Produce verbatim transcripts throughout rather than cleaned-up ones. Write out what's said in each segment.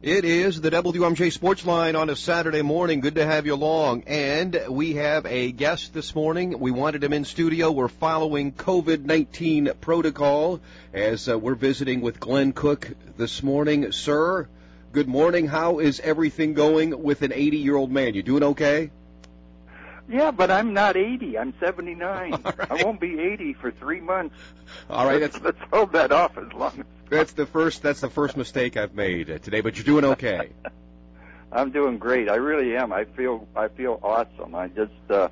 It is the W M J Sports Line on a Saturday morning. Good to have you along. And we have a guest this morning. We wanted him in studio. We're following COVID nineteen protocol as uh, we're visiting with Glenn Cook this morning. Sir, good morning. How is everything going with an eighty-year-old man? You doing okay? Yeah, but I'm not eighty. I'm seventy-nine. Right. I won't be eighty for three months. All right. Let's, That's, let's hold that off as long as that's the first. That's the first mistake I've made uh, today. But you're doing okay. I'm doing great. I really am. I feel I feel awesome. I just, uh,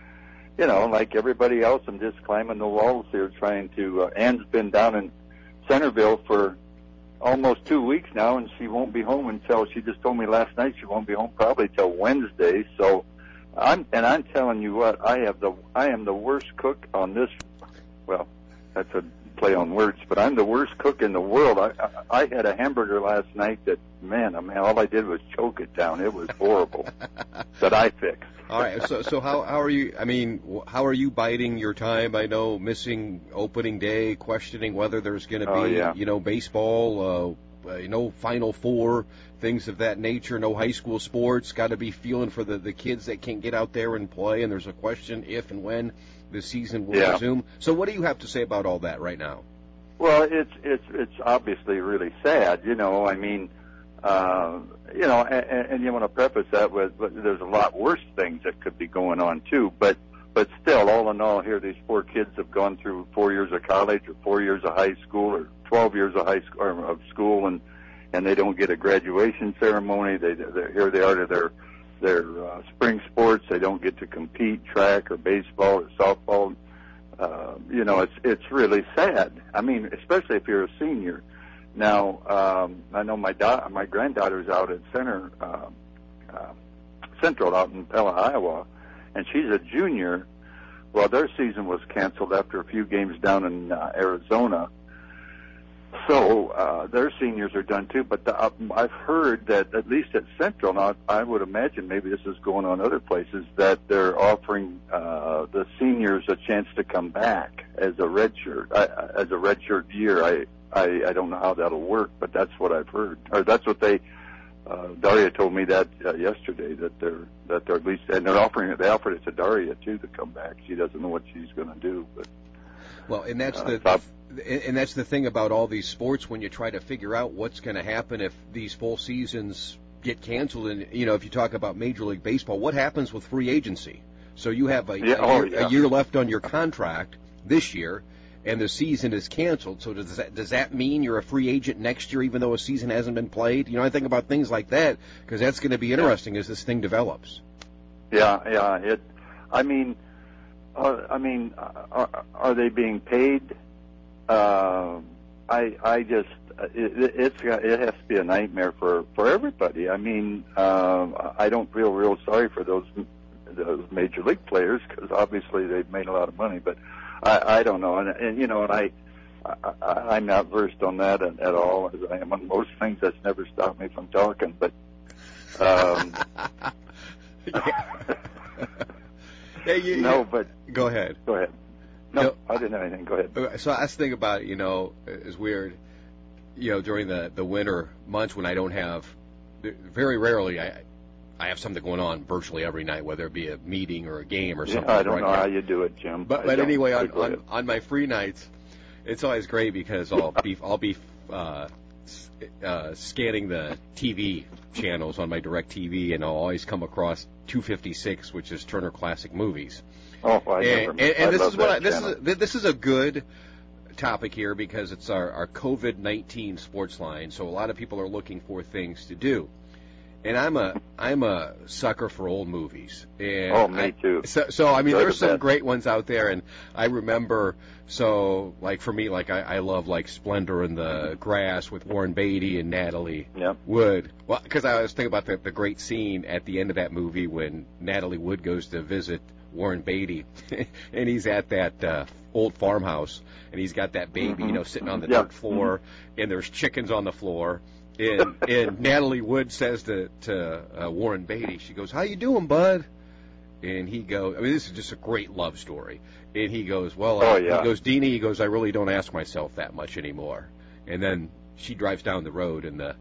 you know, like everybody else, I'm just climbing the walls here, trying to. Uh, Ann's been down in Centerville for almost two weeks now, and she won't be home until. She just told me last night she won't be home probably till Wednesday. So. I'm, and I'm telling you what, I have the I am the worst cook on this. Well, that's a play on words, but I'm the worst cook in the world. I I, I had a hamburger last night that man, I mean, all I did was choke it down. It was horrible. That I fixed. All right. So so how how are you? I mean, how are you biding your time? I know missing opening day, questioning whether there's going to be Oh, yeah. you know baseball. Uh, Uh, you know, Final Four, things of that nature, no high school sports, got to be feeling for the, the kids that can't get out there and play, and there's a question if and when the season will Yeah. resume. So what do you have to say about all that right now? Well, it's it's it's obviously really sad. You know, I mean, uh, you know, and, and you want to preface that with, but there's a lot worse things that could be going on too. But but still, all in all, here these poor kids have gone through four years of college or four years of high school or twelve years of high school or of school, and and they don't get a graduation ceremony. They they're, here they are to their their uh, spring sports. They don't get to compete track or baseball or softball. Uh, you know, it's it's really sad. I mean, especially if you're a senior. Now, um, I know my da- my granddaughter's out at Center uh, uh, Central out in Pella, Iowa, and she's a junior. Well, their season was canceled after a few games down in uh, Arizona. So uh, their seniors are done too, but the, uh, I've heard that at least at Central, now I would imagine maybe this is going on other places, that they're offering uh, the seniors a chance to come back as a redshirt, uh, as a redshirt year. I, I I don't know how that'll work, but that's what I've heard, or that's what they. Uh, Daria told me that uh, yesterday that they're that they're at least, and they're offering it. They offered it to Daria too to come back. She doesn't know what she's going to do, but. Well, and that's Uh, the and that's the thing about all these sports when you try to figure out what's going to happen if these full seasons get canceled. And you know, if you talk about Major League Baseball, what happens with free agency? So you have a, Yeah, a, oh, year, yeah. a year left on your contract this year, and the season is canceled. So does that does that mean you're a free agent next year, even though a season hasn't been played? You know, I think about things like that because that's going to be interesting as this thing develops. Yeah, yeah. It. I mean, uh, I mean, are, are they being paid? Uh, I I just it, it's it has to be a nightmare for for everybody. I mean, uh, I don't feel real sorry for those those major league players because obviously they've made a lot of money. But I I don't know, and, and you know, and I. I, I'm not versed on that at, at all, as I am on most things. That's never stopped me from talking. But um, Hey, you, no, you, but go ahead. Go ahead. No, No. I didn't have anything. Go ahead. So I was thinking about it, you know, it's weird, you know, during the, the winter months when I don't have, very rarely I I have something going on virtually every night, whether it be a meeting or a game or something. Yeah, I don't know right how you do it, Jim. But I but don't. anyway, on, Go ahead. on on my free nights, it's always great because I'll be I'll be uh, s- uh, scanning the T V channels on my DirecTV, and I'll always come across two fifty-six, which is Turner Classic Movies. Oh, I and, never. and, and I this love is what I, that this channel. is this is a good topic here because it's our, our COVID nineteen sports line. So a lot of people are looking for things to do, and I'm a I'm a sucker for old movies. And Oh, me I, too. So, so I mean, They're there's the some best. great ones out there, and I remember. So, like for me, like I, I love like Splendor in the Grass with Warren Beatty and Natalie Yep. Wood. Well, because I was thinking about the, the great scene at the end of that movie when Natalie Wood goes to visit Warren Beatty, and he's at that uh, old farmhouse, and he's got that baby, Mm-hmm. you know, sitting on the Yep. dirt floor, and there's chickens on the floor, and and Natalie Wood says to to uh, Warren Beatty, she goes, "How you doing, bud?" And he goes, I mean, this is just a great love story. And he goes, well, Oh, uh, yeah. he goes, Deanie, he goes, I really don't ask myself that much anymore. And then she drives down the road, and the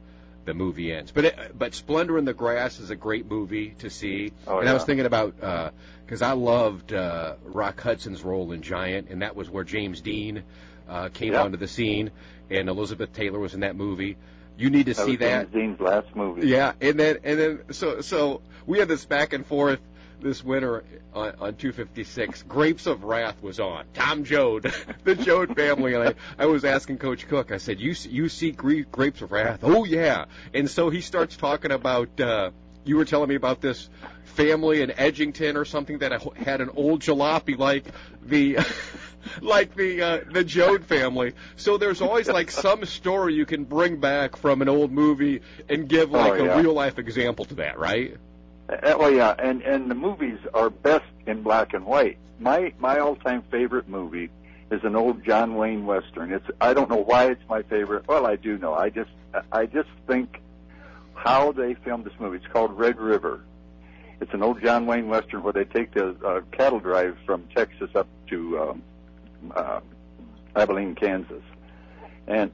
the movie ends. But it, but Splendor in the Grass is a great movie to see. Oh, and yeah. I was thinking about, because uh, I loved uh, Rock Hudson's role in Giant, and that was where James Dean uh, came yeah. onto the scene, and Elizabeth Taylor was in that movie. You need to that see was that. James Dean's last movie. Yeah, and then and then so so we had this back and forth this winter on, on two fifty-six. Grapes of Wrath was on. Tom Joad, the Joad family, and I, I was asking Coach Cook. I said, "You see, you see Grapes of Wrath?" Oh yeah. And so he starts talking about. Uh, you were telling me about this family in Edgington or something that had an old jalopy like the. Like the uh, the Joad family. So there's always like some story you can bring back from an old movie and give like oh, yeah. a real life example to that, right? Uh, well, yeah, and and the movies are best in black and white. My my all time favorite movie is an old John Wayne Western. It's I don't know why it's my favorite. Well, I do know. I just I just think how they filmed this movie. It's called Red River. It's an old John Wayne Western where they take the uh, cattle drive from Texas up to um, uh, Abilene, Kansas, and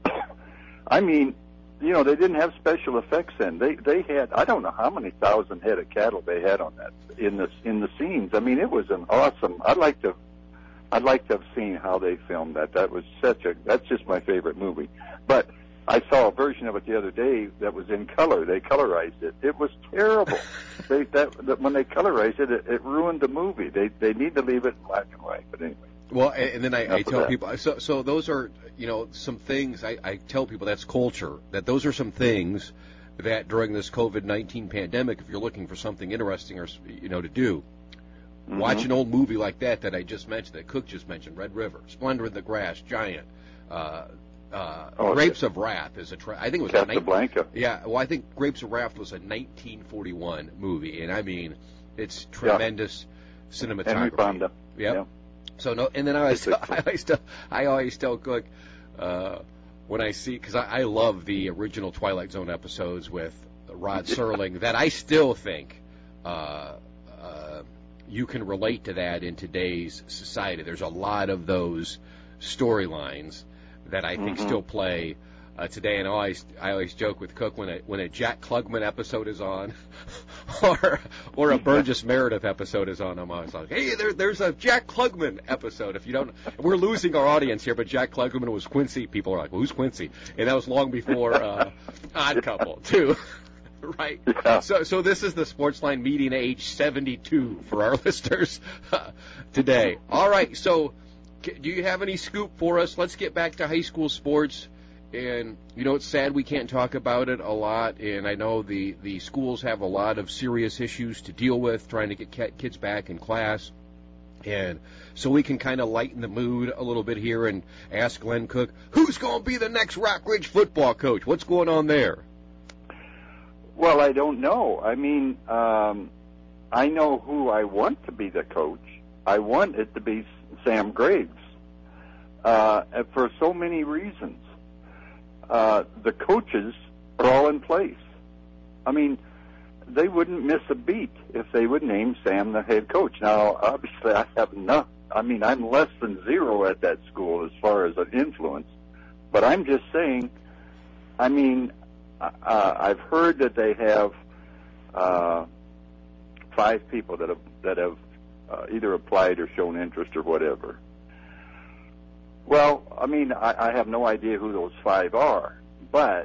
I mean, you know, they didn't have special effects then. They they had I don't know how many thousand head of cattle they had on that in the in the scenes. I mean, it was an awesome. I'd like to I'd like to have seen how they filmed that. That was such a that's just my favorite movie. But I saw a version of it the other day that was in color. They colorized it. It was terrible. they that, that when they colorized it, it, it ruined the movie. They they need to leave it in black and white. But anyway. Well, and then I, I tell that. people, so so those are, you know, some things, I, I tell people that's culture, that those are some things that during this COVID nineteen pandemic, if you're looking for something interesting or, you know, to do, mm-hmm. watch an old movie like that that I just mentioned, that Cook just mentioned, Red River, Splendor in the Grass, Giant, uh, uh, oh, Grapes of Wrath is a, tra- I think it was Casablanca. a, yeah, well, I think Grapes of Wrath was a nineteen forty-one movie, and I mean, it's tremendous yeah. cinematography. Henry Fonda. Yep. Yeah. So no, and then I always, I always tell, I always tell Cook uh, when I see, because I, I love the original Twilight Zone episodes with Rod Serling, that I still think uh, uh, you can relate to that in today's society. There's a lot of those storylines that I think mm-hmm. still play uh, today, and I always I always joke with Cook when a when a Jack Klugman episode is on, or or a Burgess Meredith episode is on, I'm always like, hey, there, there's a Jack Klugman episode. If you don't, we're losing our audience here, but Jack Klugman was Quincy. People are like, well, who's Quincy? And that was long before uh, Odd Couple too. Right. Yeah. So, so this is the Sportsline median age seventy-two for our listeners uh, today. All right. So, c- do you have any scoop for us? Let's get back to high school sports. And, you know, it's sad we can't talk about it a lot. And I know the, the schools have a lot of serious issues to deal with, trying to get kids back in class. And so we can kind of lighten the mood a little bit here and ask Glenn Cook, who's going to be the next Rock Ridge football coach? What's going on there? Well, I don't know. I mean, um, I know who I want to be the coach. I want it to be Sam Graves uh, for so many reasons. Uh, the coaches are all in place. I mean, they wouldn't miss a beat if they would name Sam the head coach. Now, obviously, I have no, I mean, I'm less than zero at that school as far as an influence, but I'm just saying, I mean, uh, I've heard that they have uh, five people that have, that have uh, either applied or shown interest or whatever. Well, I mean, I, I have no idea who those five are, but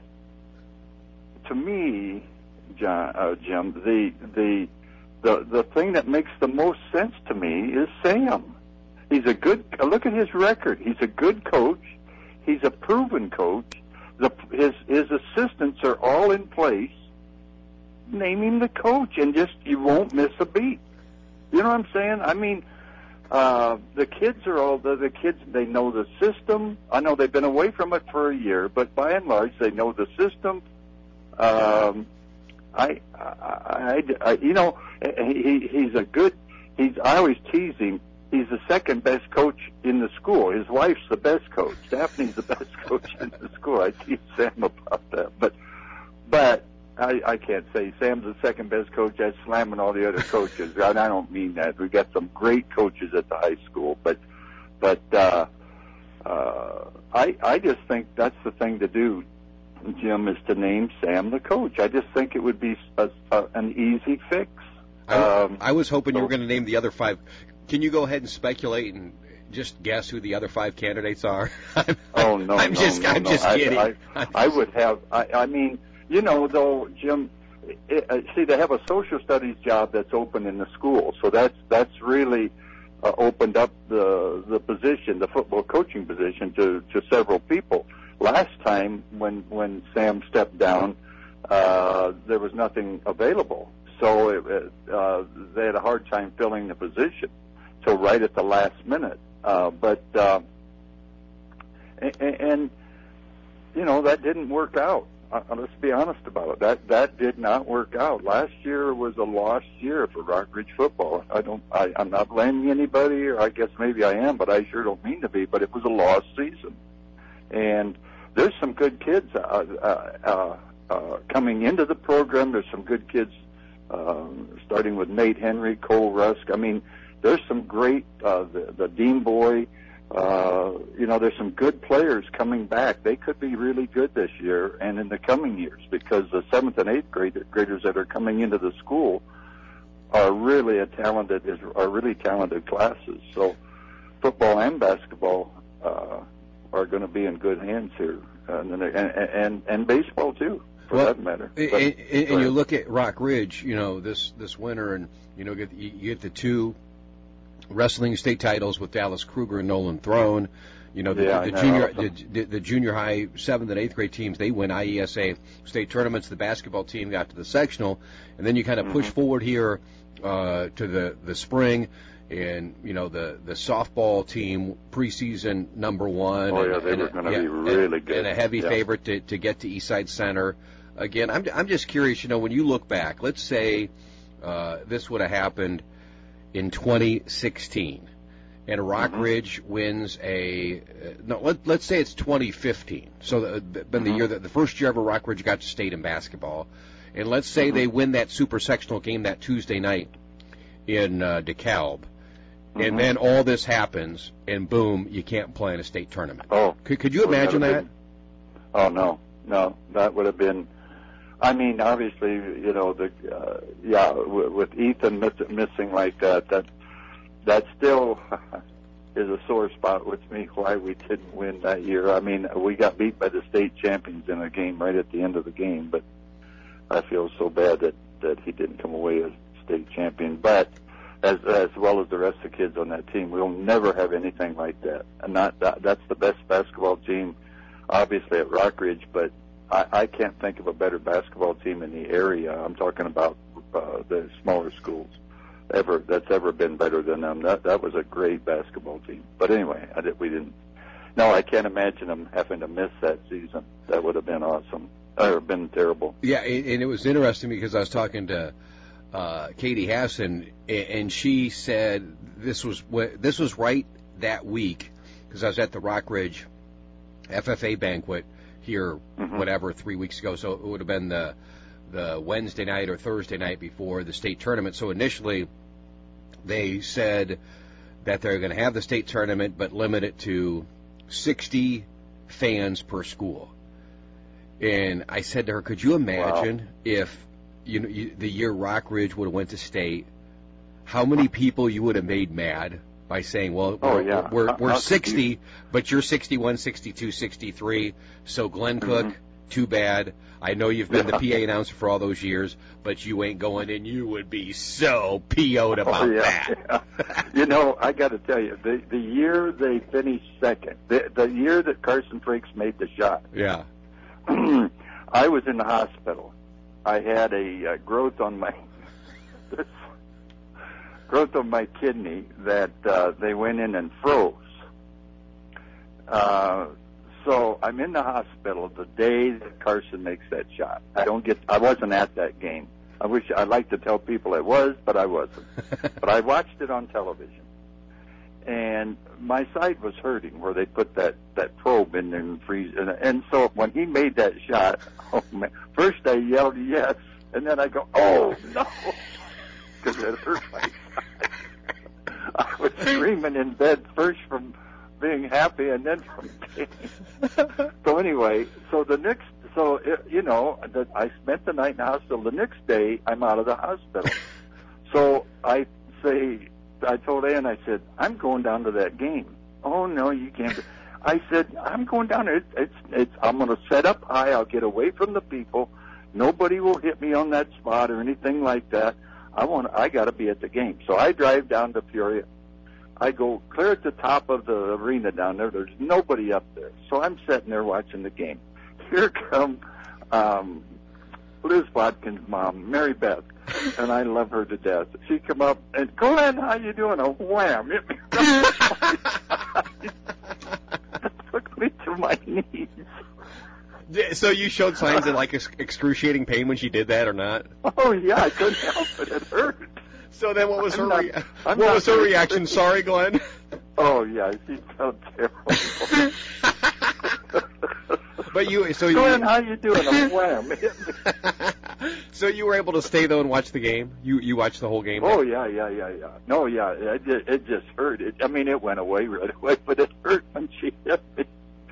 to me, John, uh, Jim, the the the the thing that makes the most sense to me is Sam. He's a good. Look at his record. He's a good coach. He's a proven coach. The, his his assistants are all in place. Name him the coach, and just you won't miss a beat. You know what I'm saying? I mean. Uh, the kids are all the, the kids. They know the system. I know they've been away from it for a year, but by and large, they know the system. Um, I, I, I, I, you know, he, he's a good. He's. I always tease him. He's the second best coach in the school. His wife's the best coach. Daphne's the best coach in the school. I tease Sam about that, but, but. I, I can't say Sam's the second best coach. That's slamming all the other coaches. And I don't mean that. We've got some great coaches at the high school, but but uh, uh, I I just think that's the thing to do. Jim, is to name Sam the coach. I just think it would be a, a, an easy fix. I, Um, I was hoping so, you were going to name the other five. Can you go ahead and speculate and just guess who the other five candidates are? I'm, oh no, I'm no, just, no, I'm no. just I, kidding. I, I, I would have. I, I mean, you know, though, Jim. It, uh, see, they have a social studies job that's open in the school, so that's that's really uh, opened up the the position, the football coaching position, to to several people. Last time, when when Sam stepped down, uh, there was nothing available, so it, uh, they had a hard time filling the position. So right at the last minute, uh, but uh, and, and you know that didn't work out. Uh, let's be honest about it. That that did not work out. Last year was a lost year for Rockridge football. I don't. I, I'm not blaming anybody, or I guess maybe I am, but I sure don't mean to be. But it was a lost season, and there's some good kids uh, uh, uh, uh, coming into the program. There's some good kids, um, starting with Nate Henry, Cole Rusk. I mean, there's some great. Uh, the, the Dean Boy. Uh, you know, there's some good players coming back. They could be really good this year and in the coming years, because the seventh and eighth grade, graders that are coming into the school are really a talented, are really talented classes. So football and basketball uh, are going to be in good hands here, and and and, and baseball too, for well, that matter. And, but, and, and you look at Rock Ridge, you know, this this winter, and you know, get you get the two wrestling state titles with Dallas Kruger and Nolan Throne. You know, the, yeah, the, the know, junior awesome. the, the junior high seventh and eighth grade teams, they win I E S A state tournaments. The basketball team got to the sectional, and then you kind of push Mm-hmm. forward here uh, to the the spring, and you know the the softball team preseason number one. Oh and, yeah, they and were a, going to yeah, be really and, good, and a heavy yeah. favorite to to get to Eastside Center. Again, I'm I'm just curious. You know, when you look back, let's say uh, this would have happened in twenty sixteen. And Rock mm-hmm. Ridge wins a uh, no. Let, let's say it's twenty fifteen. So the, the, been the Mm-hmm. year that the first year ever Rock Ridge got to state in basketball, and let's say mm-hmm. they win that super sectional game that Tuesday night in uh, DeKalb, mm-hmm. and then all this happens, and boom, you can't play in a state tournament. Oh, could could you imagine that? Been, oh no, no, that would have been. I mean, obviously, you know, the uh, yeah, w- with Ethan miss- missing like that, that. That still is a sore spot with me, why we didn't win that year. I mean, we got beat by the state champions in a game right at the end of the game, but I feel so bad that, that he didn't come away as state champion. But as as well as the rest of the kids on that team, we'll never have anything like that. And not that, that's the best basketball team, obviously, at Rockridge, but I, I can't think of a better basketball team in the area. I'm talking about uh, the smaller schools. Ever that's ever been better than them. That that was a great basketball team. But anyway, I did, we didn't. No, I can't imagine them having to miss that season. That would have been awesome. Or been terrible. Yeah, and it was interesting because I was talking to uh, Katie Hassan, and she said this was this was right that week because I was at the Rock Ridge F F A banquet here, mm-hmm. whatever, three weeks ago. So it would have been the the Wednesday night or Thursday night before the state tournament. So initially they said that they're going to have the state tournament but limit it to sixty fans per school. And I said to her, could you imagine wow. if you know you, the year Rock Ridge would have went to state, how many people you would have made mad by saying, well, oh, we're, yeah. we're, how, we're how sixty, you... but you're sixty-one, sixty-two, sixty-three, so Glenn Cook, mm-hmm. too bad. I know you've been yeah. the P A announcer for all those years, but you ain't going, and you would be so P O'd about oh, yeah, that. Yeah. You know, I got to tell you, the the year they finished second, the, the year that Carson Frakes made the shot, yeah, I was in the hospital. I had a uh, growth on my growth on my kidney that uh, they went in and froze. Uh, So I'm in the hospital the day that Carson makes that shot. I don't get. I wasn't at that game. I wish I'd like to tell people it was, but I wasn't. But I watched it on television, and my side was hurting where they put that that probe in there and freeze. And, and so when he made that shot, oh man! First I yelled yes, and then I go, oh no, because it hurt my side. I was screaming in bed first from being happy, and then from pain. So anyway, so the next, so it, you know, the, I spent the night in the hospital. The next day, I'm out of the hospital. So I say, I told Ann, I said, I'm going down to that game. Oh no, you can't. I said, I'm going down there. It's, it's, it's I'm going to set up high. I'll get away from the people. Nobody will hit me on that spot or anything like that. I want. I got to be at the game. So I drive down to Peoria. I go clear at the top of the arena down there. There's nobody up there. So I'm sitting there watching the game. Here come um, Liz Watkins' mom, Mary Beth, and I love her to death. She come up and, Glenn, how you doing? A wham! Hit me. Took me to my knees. So you showed signs of like excruciating pain when she did that, or not? Oh yeah, I couldn't help it. It hurt. So then, what was her not, re- what was her reaction? Sorry, Glenn. Oh yeah, she felt terrible. But you, so Glenn, you, how you doing? A wham! So you were able to stay though and watch the game. You you watched the whole game. Oh yeah, yeah, yeah, yeah. No, yeah, it just, it just hurt. It, I mean, it went away right away, but it hurt when she hit me.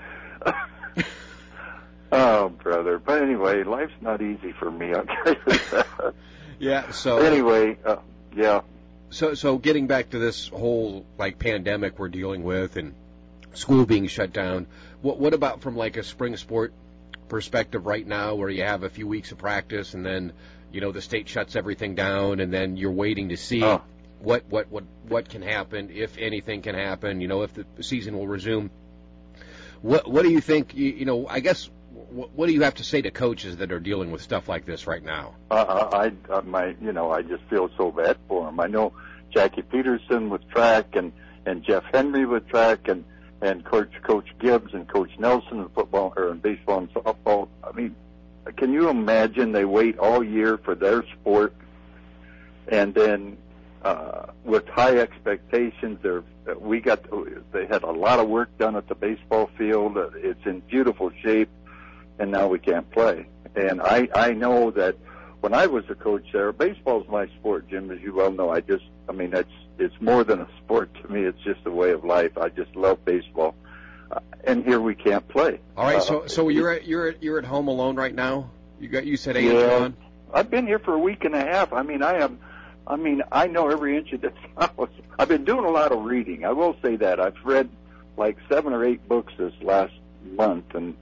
Oh, brother. But anyway, life's not easy for me. I'll tell you that. Yeah. So anyway, uh, yeah. So so getting back to this whole like pandemic we're dealing with and school being shut down. What what about from like a spring sport perspective right now, where you have a few weeks of practice and then you know the state shuts everything down and then you're waiting to see oh. what what what what can happen, if anything can happen. You know, if the season will resume. What what do you think? You, you know, I guess. What do you have to say to coaches that are dealing with stuff like this right now? Uh, I, I, my, you know, I just feel so bad for them. I know Jackie Peterson with track, and and Jeff Henry with track, and and Coach Coach Gibbs and Coach Nelson in football or in baseball and softball. I mean, can you imagine they wait all year for their sport, and then uh, with high expectations, they're we got they had a lot of work done at the baseball field. It's in beautiful shape. And now we can't play. And I, I know that when I was a coach there, baseball's my sport, Jim, as you well know. I just, I mean, it's it's more than a sport to me. It's just a way of life. I just love baseball. Uh, and here we can't play. All right, uh, so so you're at, you're at, you're at home alone right now. You got you said Ann's yeah, gone. I've been here for a week and a half. I mean, I am. I mean, I know every inch of this house. I've been doing a lot of reading. I will say that I've read like seven or eight books this last month, and.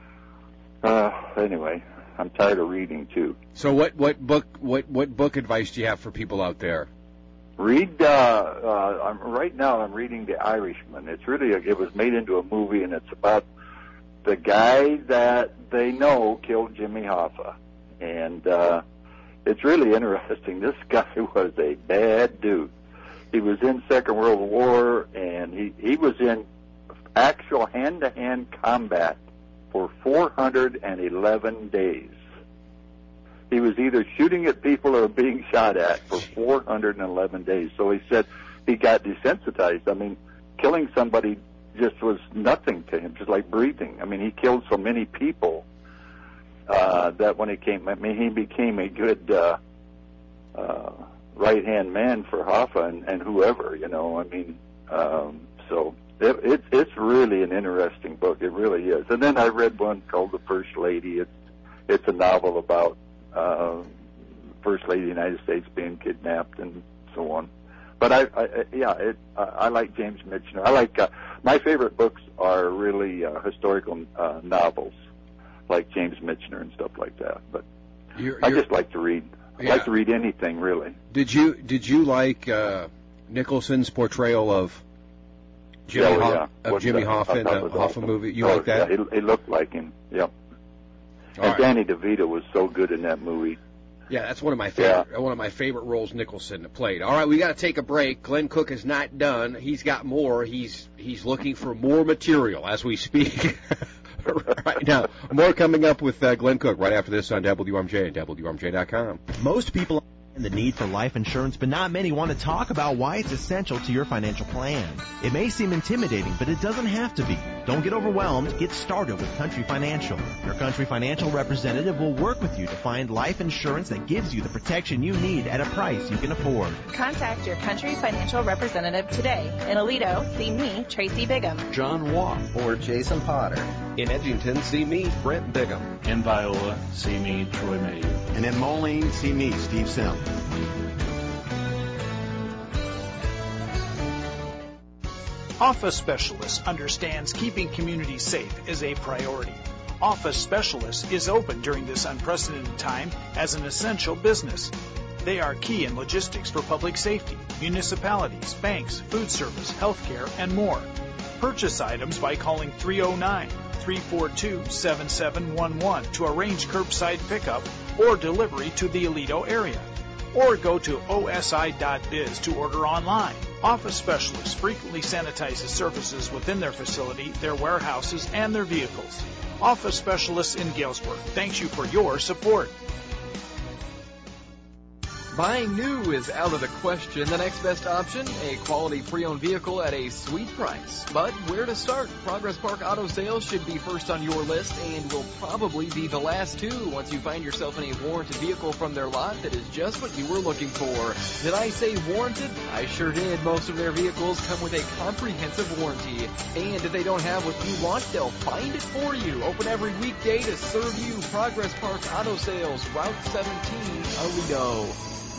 Uh, anyway, I'm tired of reading too. So what, what book what, what book advice do you have for people out there? Read. Uh, uh, I'm, right now, I'm reading The Irishman. It's really a, it was made into a movie, and it's about the guy that they know killed Jimmy Hoffa, and uh, it's really interesting. This guy was a bad dude. He was in Second World War, and he he was in actual hand-to-hand combat for four hundred eleven days. He was either shooting at people or being shot at for four hundred eleven days. So he said he got desensitized. I mean, killing somebody just was nothing to him, just like breathing. I mean, he killed so many people uh, that when he came, I mean, he became a good uh, uh, right-hand man for Hoffa and, and whoever, you know. I mean, um, so... It, it, it's really an interesting book. It really is. And then I read one called The First Lady. It's it's a novel about uh, First Lady of the United States being kidnapped and so on. But I, I yeah, it, I, I like James Michener. I like uh, my favorite books are really uh, historical uh, novels, like James Michener and stuff like that. But you're, I you're, just like to read. I yeah. like to read anything really. Did you did you like uh, Nicholson's portrayal of Jimmy, oh, Hoff, yeah. of Jimmy Hoffa in the Hoffa awesome. movie? You oh, like that? Yeah, he, he looked like him. Yep. All and right. Danny DeVito was so good in that movie. Yeah, that's one of my favorite yeah. one of my favorite roles Nicholson played. All right, we got to take a break. Glenn Cook is not done. He's got more. He's he's looking for more material as we speak right now. More coming up with uh, Glenn Cook right after this on W R M J and W R M J dot com. Most people The need for life insurance, but not many want to talk about why it's essential to your financial plan. It may seem intimidating, but it doesn't have to be. Don't get overwhelmed. Get started with Country Financial. Your Country Financial representative will work with you to find life insurance that gives you the protection you need at a price you can afford. Contact your Country Financial representative today. In Aledo, see me, Tracy Bigham. John Waugh. Or Jason Potter. In Edgington, see me, Brent Bigham. In Viola, see me, Troy Mayhew. And in Moline, see me, Steve Sims. Office Specialists understands keeping communities safe is a priority. Office Specialists is open during this unprecedented time as an essential business. They are key in logistics for public safety, municipalities, banks, food service, healthcare, and more. Purchase items by calling three oh nine, three four two, seven seven one one to arrange curbside pickup or delivery to the Aledo area. Or go to O S I dot biz to order online. Office Specialists frequently sanitize the surfaces within their facility, their warehouses, and their vehicles. Office Specialists in Galesburg thanks you for your support. Buying new is out of the question. The next best option, a quality pre-owned vehicle at a sweet price. But where to start? Progress Park Auto Sales should be first on your list and will probably be the last too once you find yourself in a warranted vehicle from their lot that is just what you were looking for. Did I say warranted? I sure did. Most of their vehicles come with a comprehensive warranty. And if they don't have what you want, they'll find it for you. Open every weekday to serve you. Progress Park Auto Sales, Route seventeen, Aledo.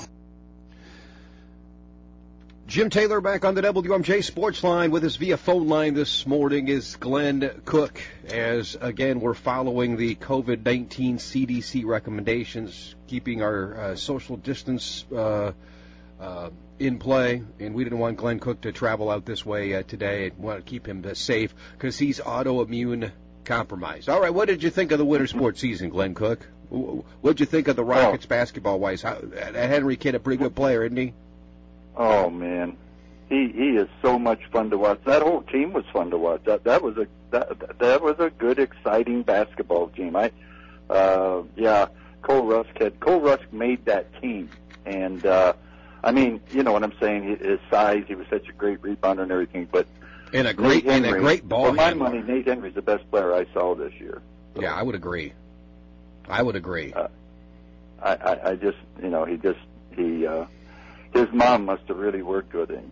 Jim Taylor back on the W M J Sports Line. With us via phone line this morning is Glenn Cook, as, again, we're following the COVID nineteen C D C recommendations, keeping our uh, social distance uh, uh, in play, and we didn't want Glenn Cook to travel out this way uh, today and want to keep him uh, safe because he's autoimmune compromised. All right, what did you think of the winter sports season, Glenn Cook? What did you think of the Rockets oh. basketball-wise? How, that Henry kid, a pretty good player, isn't he? Oh man, he he is so much fun to watch. That whole team was fun to watch. That that was a that that was a good, exciting basketball team. I, uh, yeah, Cole Rusk had Cole Rusk made that team, and uh, I mean, you know what I'm saying. His size, he was such a great rebounder and everything, but and a great Nate Henry, and a great ball. For my handler. money, Nate Henry's the best player I saw this year. So, yeah, I would agree. I would agree. Uh, I, I I just you know he just he. Uh, His mom must have really worked with him.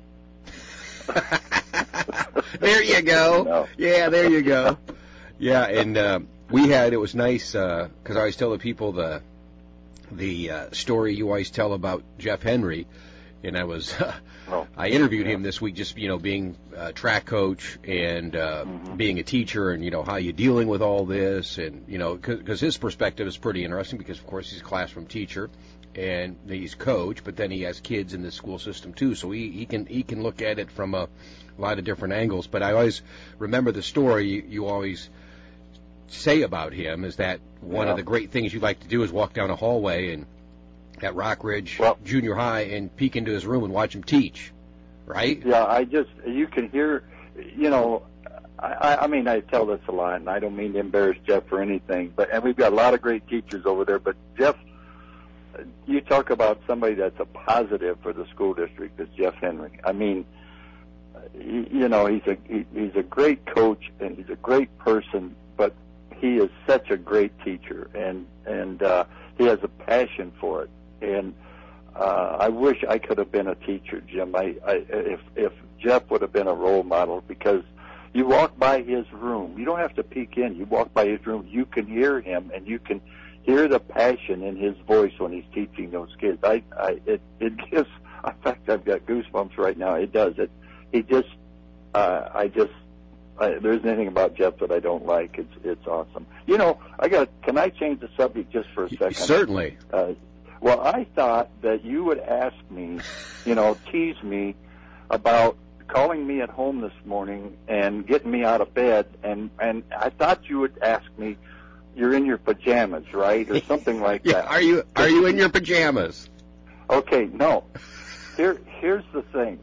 There you go. No. Yeah, there you go. Yeah, and uh, we had, it was nice, because uh, I always tell the people the the uh, story you always tell about Jeff Henry, and I was, uh, oh. I interviewed yeah. him this week, just, you know, being a track coach and uh, mm-hmm. being a teacher, and, you know, how you dealing with all this, and, you know, because his perspective is pretty interesting, because, of course, he's a classroom teacher. And he's coach, but then he has kids in the school system too, so he, he can he can look at it from a lot of different angles. But I always remember the story you, you always say about him is that one yeah. of the great things you like to do is walk down a hallway and at Rock Ridge well, Junior High and peek into his room and watch him teach, right? Yeah, I just you can hear, you know. I, I mean, I tell this a lot, and I don't mean to embarrass Jeff or anything, but and we've got a lot of great teachers over there, but Jeff. You talk about somebody that's a positive for the school district is Jeff Henry. I mean, he, you know, he's a he, he's a great coach and he's a great person, but he is such a great teacher, and and uh, he has a passion for it. And uh, I wish I could have been a teacher, Jim. I, I if if Jeff would have been a role model, because you walk by his room, you don't have to peek in. You walk by his room, you can hear him, and you can hear the passion in his voice when he's teaching those kids. I, I, it, it gives. In fact, I've got goosebumps right now. It does. It, he just, uh, I just. I, there isn't anything about Jeff that I don't like. It's, it's awesome. You know, I got. Can I change the subject just for a second? Certainly. Uh, well, I thought that you would ask me, you know, tease me about calling me at home this morning and getting me out of bed, and and I thought you would ask me. You're in your pajamas, right, or something like yeah, that. Are you Are you in your pajamas? Okay, no. Here, here's the thing.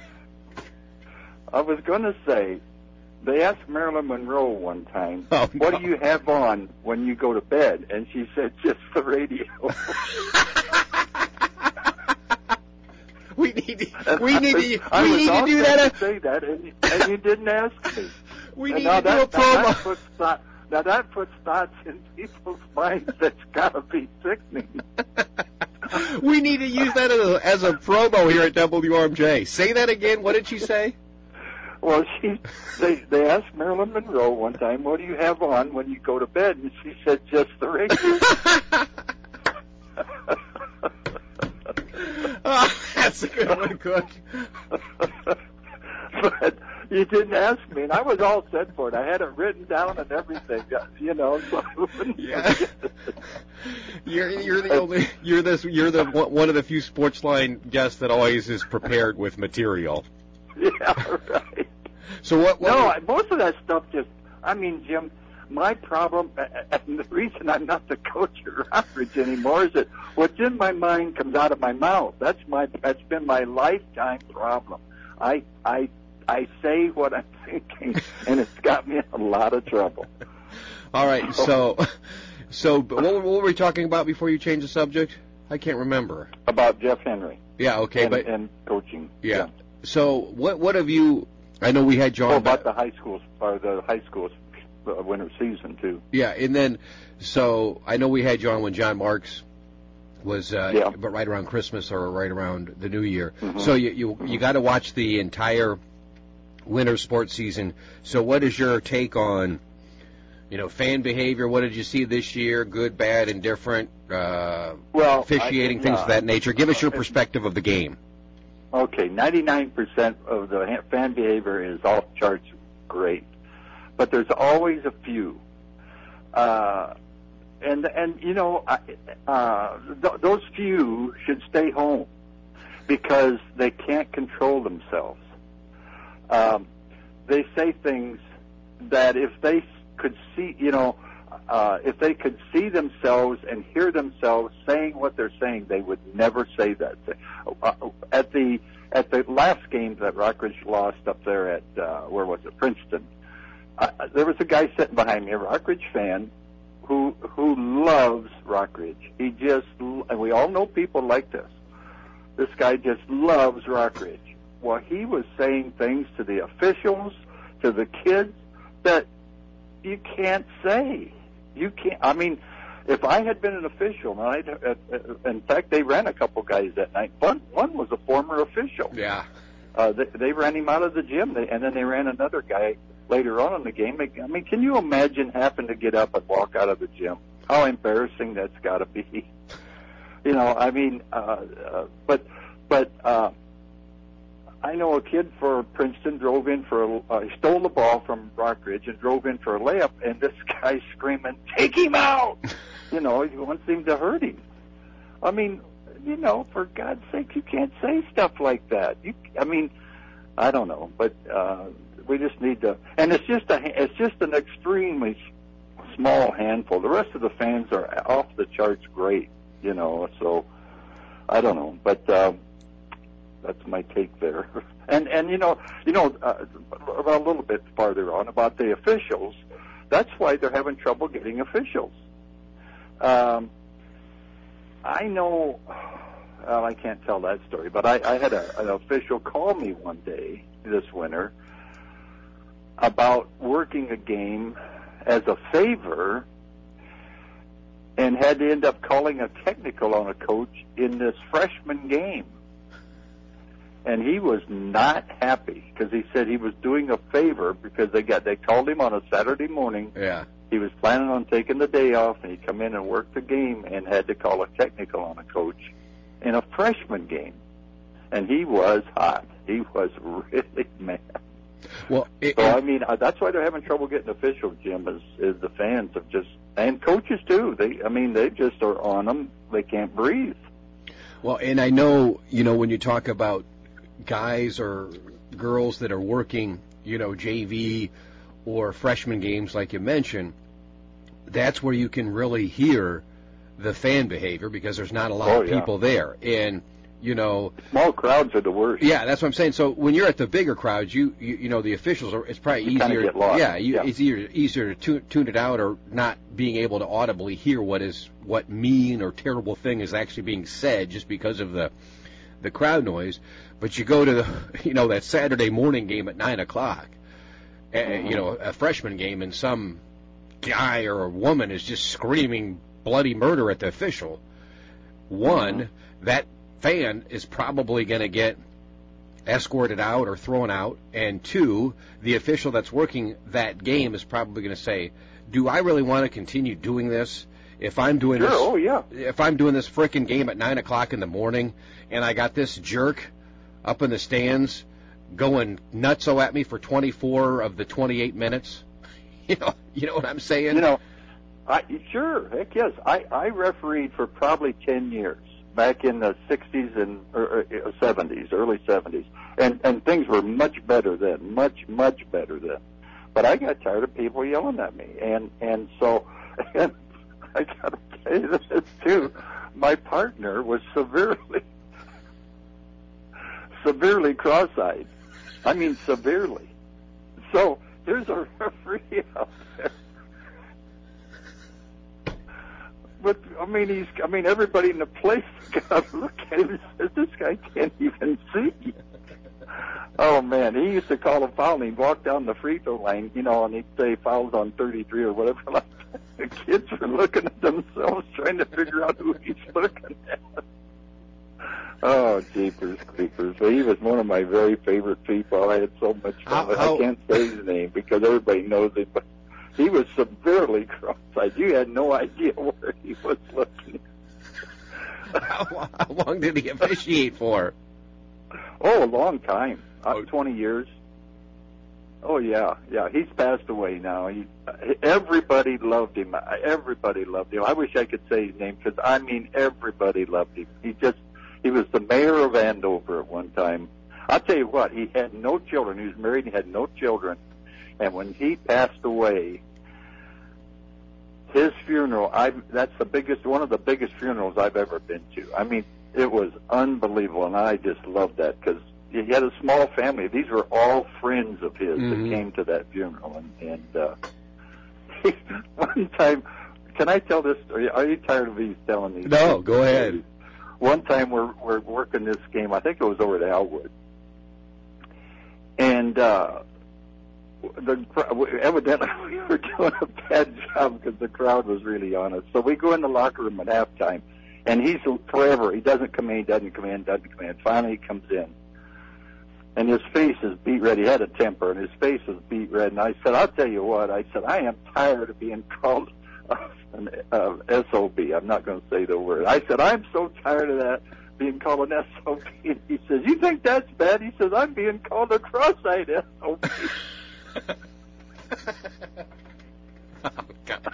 I was going to say, they asked Marilyn Monroe one time, oh, "What no. do you have on when you go to bed?" And she said, "Just the radio." we need to. I we was need to do that. To say that, and, and you didn't ask me. We and need to do that, a promo. Now that, puts thought, now that puts thoughts in people's minds that's got to be sickening. We need to use that as a, as a promo here at W R M J. Say that again. What did she say? Well, she they they asked Marilyn Monroe one time, "What do you have on when you go to bed?" And she said, "Just the radio." Oh, that's a good one, Cook. But you didn't ask me, and I was all set for it. I had it written down and everything, you know. So yeah. You're you're the only you're this you're the one of the few Sportsline guests that always is prepared with material. Yeah, right. So what? what no, was, most of that stuff just. I mean, Jim, my problem, and the reason I'm not the coach at Rockridge anymore, is that what's in my mind comes out of my mouth. That's my. That's been my lifetime problem. I I I say what I'm thinking, and it's got me in a lot of trouble. All right, so so what, what were we talking about before you changed the subject? I can't remember. About Jeff Henry. Yeah. Okay, and, but and coaching. Yeah. yeah. So what what have you? I know we had John. Oh, about the high schools or the high schools uh, winter season too. Yeah, and then so I know we had John when John Marks was uh, yeah. but right around Christmas or right around the New Year. Mm-hmm. So you you you got to watch the entire winter sports season. So what is your take on, you know, fan behavior? What did you see this year? Good, bad, indifferent, uh, well, officiating, I, things uh, of that nature. Give us your perspective of the game. Okay, ninety-nine percent of the fan behavior is off charts great, but there's always a few. Uh, and, and you know, uh, th- those few should stay home because they can't control themselves. Um, they say things that if they could see, you know, uh, if they could see themselves and hear themselves saying what they're saying, they would never say that. Uh, at the at the last game that Rockridge lost up there at uh, where was it, Princeton, uh, there was a guy sitting behind me, a Rockridge fan, who who loves Rockridge. He just, and we all know people like this. This guy just loves Rockridge. Well, he was saying things to the officials, to the kids, that you can't say. You can't. I mean, if I had been an official, and I'd, uh, uh, in fact, they ran a couple guys that night. One, one was a former official. Yeah. Uh, they, they ran him out of the gym, they, and then they ran another guy later on in the game. I mean, can you imagine having to get up and walk out of the gym? How embarrassing that's got to be. You know, I mean, uh, uh, but but. Uh, I know a kid for Princeton drove in for a, uh, he stole the ball from Rockridge and drove in for a layup, and this guy's screaming, "Take him out!" You know, he wants him to hurt him. I mean, you know, for God's sake, you can't say stuff like that. You, I mean, I don't know, but uh, we just need to, and it's just a, it's just an extremely small handful. The rest of the fans are off the charts great, you know. So I don't know, but. Uh, That's my take there, and and you know you know uh, a little bit farther on about the officials. That's why they're having trouble getting officials. Um, I know. Well, I can't tell that story, but I, I had a, an official call me one day this winter about working a game as a favor, and had to end up calling a technical on a coach in this freshman game. And he was not happy because he said he was doing a favor because they got they called him on a Saturday morning. Yeah. He was planning on taking the day off, and he'd come in and work the game and had to call a technical on a coach in a freshman game. And he was hot. He was really mad. Well, it, so I mean, uh, that's why they're having trouble getting officials, Jim. Is is the fans have just and coaches too. They, I mean, they just are on them. They can't breathe. Well, and I know, you know, when you talk about guys or girls that are working, you know, J V or freshman games like you mentioned, that's where you can really hear the fan behavior because there's not a lot oh, of yeah. people there. And, you know... Small crowds are the worst. Yeah, that's what I'm saying. So when you're at the bigger crowds, you you, you know, the officials, are it's probably you easier... Get lost. Yeah, you, yeah, it's easier, easier to tune, tune it out or not being able to audibly hear what is what mean or terrible thing is actually being said just because of the... the crowd noise, but you go to the, you know, that Saturday morning game at nine o'clock, mm-hmm. uh, you know, a freshman game, and some guy or a woman is just screaming bloody murder at the official. One, mm-hmm. that fan is probably going to get escorted out or thrown out, and two, the official that's working that game is probably going to say, do I really want to continue doing this if I'm doing sure, this oh, yeah. if I'm doing this frickin' game at nine o'clock in the morning and I got this jerk up in the stands going nutso at me for twenty-four of the twenty-eight minutes? You know, you know what I'm saying? You know, I sure, heck yes. I, I refereed for probably ten years. Back in the sixties and or, or seventies, early seventies, and and things were much better then, much much better then. But I got tired of people yelling at me, and and so, and I got to tell you this too. My partner was severely, severely cross-eyed. I mean, severely. So there's a referee out there. But I mean, he's. I mean, everybody in the place got to look at him and says, "This guy can't even see." Oh man, he used to call a foul, and he'd walk down the free throw line, you know, and he'd say fouls on thirty-three or whatever. Like that. The kids were looking at themselves, trying to figure out who he's looking at. Oh, jeepers creepers! But he was one of my very favorite people. I had so much fun. How, how, I can't say his name because everybody knows it, but. He was severely cross-eyed. You had no idea where he was looking. how, how long did he officiate for? Oh, a long time. Uh, twenty years. Oh, yeah. Yeah, he's passed away now. He, everybody loved him. Everybody loved him. I wish I could say his name because, I mean, everybody loved him. He just, he was the mayor of Andover at one time. I'll tell you what, he had no children. He was married and he had no children. And when he passed away, his funeral, I that's the biggest, one of the biggest funerals I've ever been to. I mean, it was unbelievable, and I just loved that because he had a small family. These were all friends of his mm-hmm. that came to that funeral. And, and uh, one time, can I tell this story? Are you tired of me telling these? No, go ahead. One time we're we're working this game. I think it was over at Elwood, and. uh The, evidently, we were doing a bad job because the crowd was really on us. So we go in the locker room at halftime, and he's forever. He doesn't come in, he doesn't come in, doesn't come in. Finally, he comes in, and his face is beat red. He had a temper, and his face is beat red. And I said, I'll tell you what. I said, I am tired of being called uh, an uh, S O B. I'm not going to say the word. I said, I'm so tired of that, being called an S O B. And he says, you think that's bad? He says, I'm being called a cross-eyed S O B. Oh, God.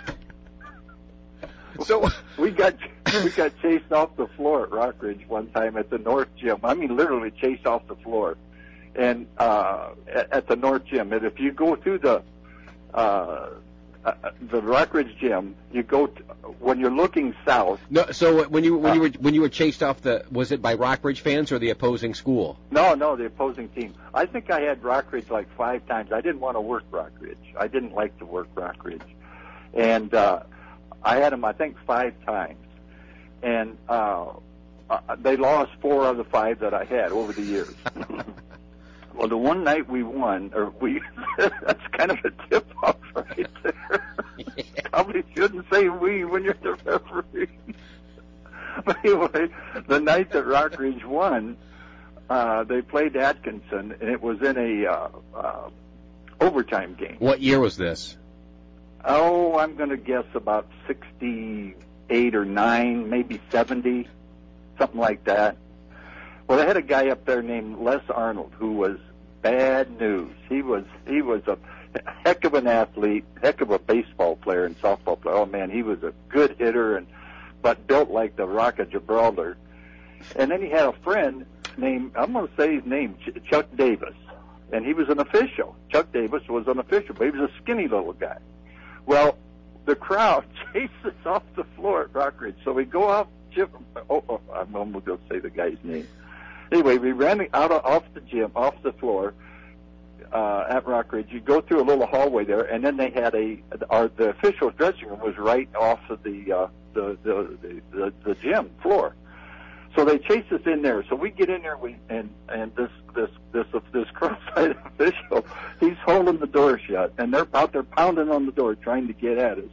So we got we got chased off the floor at Rockridge one time at the North Gym. I mean, literally chased off the floor, and uh, at, at the North Gym. And if you go through the uh, uh, the Rockridge Gym, you go to, when you're looking south. No, so when you when uh, you were when you were chased off the, was it by Rockridge fans or the opposing school? No, no, the opposing team. I think I had Rockridge like five times. I didn't want to work Rockridge. I didn't like to work Rockridge, and uh, I had them I think five times, and uh, uh, they lost four of the five that I had over the years. Well, the one night we won, or we, that's kind of a tip-off right there. Yeah. Probably shouldn't say we when you're the referee. But anyway, the night that Rockridge won, uh, they played Atkinson, and it was in a uh, uh, overtime game. What year was this? Oh, I'm going to guess about sixty-eight or nine, maybe seventy, something like that. Well, they had a guy up there named Les Arnold who was bad news. He was he was a heck of an athlete, heck of a baseball player and softball player. Oh man, he was a good hitter and but built like the Rock of Gibraltar. And then he had a friend named, I'm going to say his name, Ch- Chuck Davis, and he was an official. Chuck Davis was an official, but he was a skinny little guy. Well, the crowd chased us off the floor at Rockridge, so we go off. Oh, oh, I'm almost going to say the guy's name. Anyway, we ran out of, off the gym, off the floor uh, at Rockridge. You go through a little hallway there, and then they had a our the official dressing room was right off of the uh, the, the, the the the gym floor. So they chase us in there. So we get in there, we, and and this this this this cross-eyed official, he's holding the door shut, and they're out there pounding on the door trying to get at us.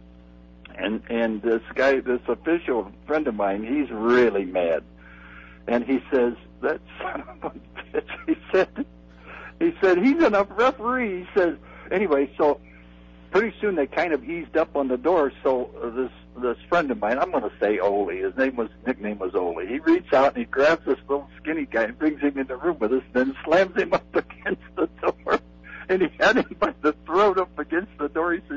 And and this guy, this official friend of mine, he's really mad, and he says, "That son of a bitch," he said. He said he's an referee. He says anyway. So pretty soon they kind of eased up on the door. So uh, this. This friend of mine, I'm going to say Ole. His name was nickname was Ole. He reaches out and he grabs this little skinny guy and brings him in the room with us, and then slams him up against the door. And he had him by the throat up against the door. He says,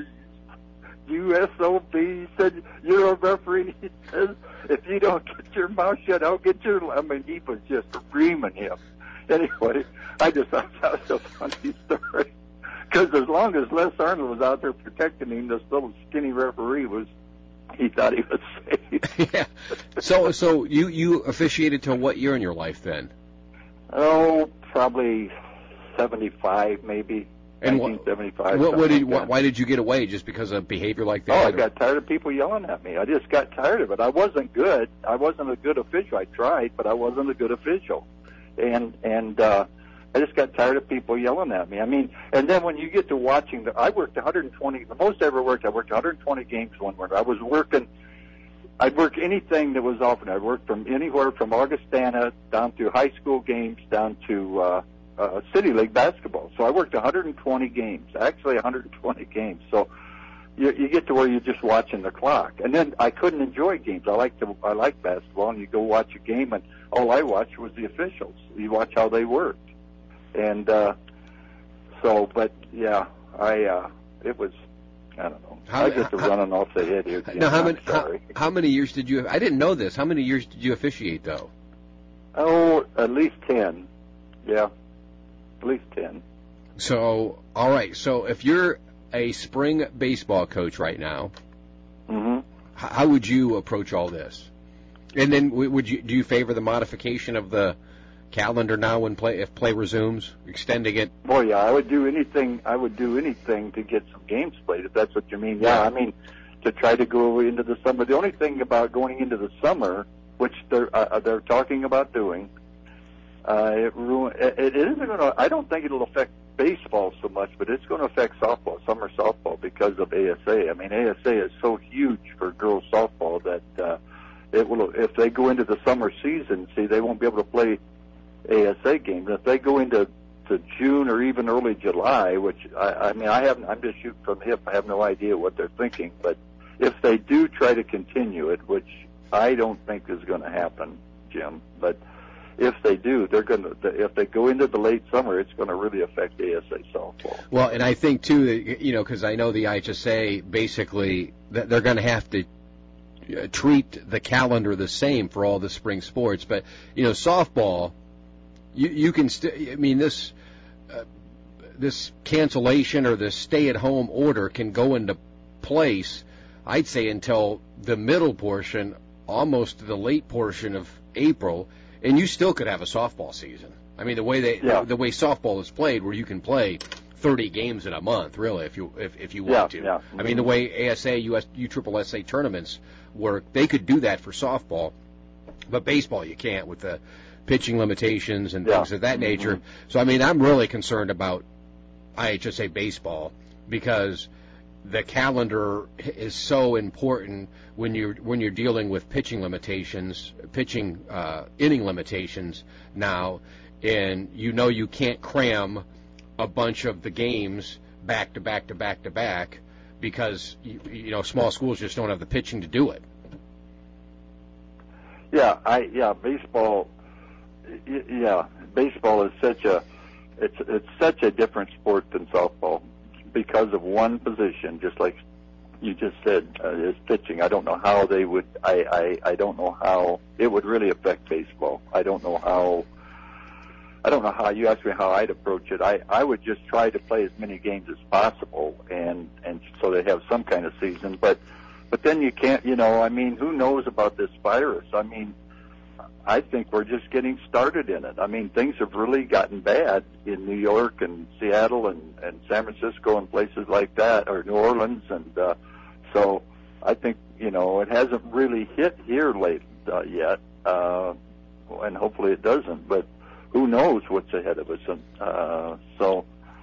"U S O B." He said, "You're a referee." He says, "If you don't get your mouth shut, I'll get your." I mean, he was just reaming him. Anyway, I just thought that was a funny story because as long as Les Arnold was out there protecting him, this little skinny referee was. He thought he was safe. Yeah. So, so you you officiated till what year in your life then? Oh, probably seventy-five, maybe. And nineteen seventy-five. What, what did? Like what, why did you get away? Just because of behavior like that? Oh, I got tired of people yelling at me. I just got tired of it. I wasn't good. I wasn't a good official. I tried, but I wasn't a good official. And and uh, I just got tired of people yelling at me. I mean, and then when you get to watching, the, I worked one hundred twenty. The most I ever worked, I worked one hundred twenty games one winter. I was working. I'd work anything that was often. I'd work from anywhere from Augustana down to high school games down to uh, uh, City League basketball. So I worked one hundred twenty games, actually one hundred twenty games. So you, you get to where you're just watching the clock. And then I couldn't enjoy games. I like to. I like basketball, and you go watch a game, and all I watched was the officials. You watch how they worked. And uh, so, but yeah, I uh, it was, I don't know. How, I just how, running off the head here. Jim. Now, how I'm many sorry. how, how many years did you? I didn't know this. How many years did you officiate though? Oh, at least ten. Yeah, at least ten. So, all right. So, if you're a spring baseball coach right now, mm-hmm. how would you approach all this? And then, would you do you favor the modification of the calendar now when play if play resumes, extending it? Oh yeah, I would do anything. I would do anything to get some games played, if that's what you mean. Yeah, I mean to try to go into the summer. The only thing about going into the summer, which they're uh, they're talking about doing, uh, it ruin. It, it isn't going to. I don't think it'll affect baseball so much, but it's going to affect softball, summer softball, because of A S A. I mean, A S A is so huge for girls softball that uh, it will. If they go into the summer season, see, they won't be able to play A S A games. If they go into to June or even early July, which I, I mean, I haven't. I'm just shooting from the hip. I have no idea what they're thinking. But if they do try to continue it, which I don't think is going to happen, Jim. But if they do, they're going to. If they go into the late summer, it's going to really affect A S A softball. Well, and I think too that you know, because I know the I H S A basically that they're going to have to treat the calendar the same for all the spring sports. But you know, softball. You, you can still, I mean, this uh, this cancellation or this stay-at-home order can go into place, I'd say, until the middle portion, almost the late portion of April, and you still could have a softball season. I mean, the way they, yeah. the, the way softball is played, where you can play thirty games in a month, really, if you if, if you want yeah, to. Yeah. Mm-hmm. I mean, the way A S A, U S, U S S A tournaments work, they could do that for softball, but baseball you can't with the pitching limitations and things yeah. of that nature. Mm-hmm. So, I mean, I'm really concerned about I H S A baseball because the calendar is so important when you're when you're dealing with pitching limitations, pitching uh, inning limitations now, and you know you can't cram a bunch of the games back to back to back to back because you, you know small schools just don't have the pitching to do it. Yeah, I yeah baseball. Yeah, baseball is such a it's it's such a different sport than softball because of one position, just like you just said, uh, is pitching. I don't know how they would. I, I I don't know how it would really affect baseball. I don't know how. I don't know how you asked me how I'd approach it. I I would just try to play as many games as possible, and and so they have some kind of season. But but then you can't. You know, I mean, who knows about this virus? I mean. I think we're just getting started in it. I mean, things have really gotten bad in New York and Seattle and, and San Francisco and places like that, or New Orleans. And uh, so I think, you know, it hasn't really hit here late uh, yet. uh, and hopefully it doesn't. But who knows what's ahead of us? And, uh, so